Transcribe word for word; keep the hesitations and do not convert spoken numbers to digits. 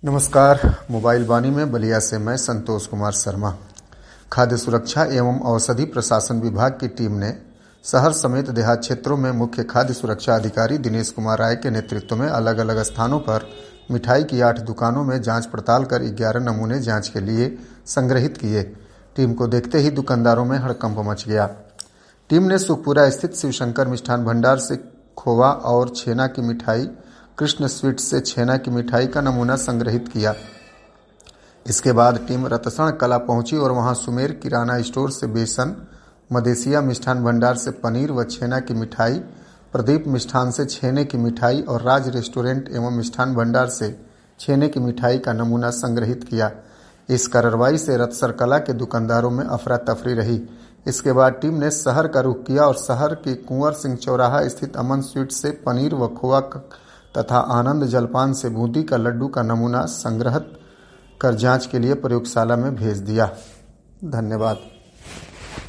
नमस्कार। मोबाइल वाणी में बलिया से मैं संतोष कुमार शर्मा। खाद्य सुरक्षा एवं औषधि प्रशासन विभाग की टीम ने शहर समेत देहात क्षेत्रों में मुख्य खाद्य सुरक्षा अधिकारी दिनेश कुमार राय के नेतृत्व में अलग अलग स्थानों पर मिठाई की आठ दुकानों में जांच पड़ताल कर ग्यारह नमूने जांच के लिए संग्रहित किए। टीम को देखते ही दुकानदारों में हड़कंप मच गया। टीम ने सुखपुरा स्थित शिवशंकर मिष्ठान भंडार से खोवा और छेना की मिठाई, कृष्ण स्वीट्स से छेना की मिठाई का नमूना संग्रहित किया। इसके बाद टीम रतसण कला पहुंची और वहां सुमेर किराना स्टोर से बेसन, मदेसिया मिष्ठान भंडार से पनीर व छेना की मिठाई, प्रदीप मिष्ठान से छेने की मिठाई और राज रेस्टोरेंट एवं मिष्ठान भंडार से छेने की मिठाई का नमूना संग्रहित किया। इस कार्रवाई से रतसर कला के दुकानदारों में अफरा तफरी रही। इसके बाद टीम ने शहर का रुख किया और शहर के कुंवर सिंह चौराहा स्थित अमन स्वीट से पनीर व खोआ तथा आनंद जलपान से बूंदी का लड्डू का नमूना संग्रहित कर जांच के लिए प्रयोगशाला में भेज दिया। धन्यवाद।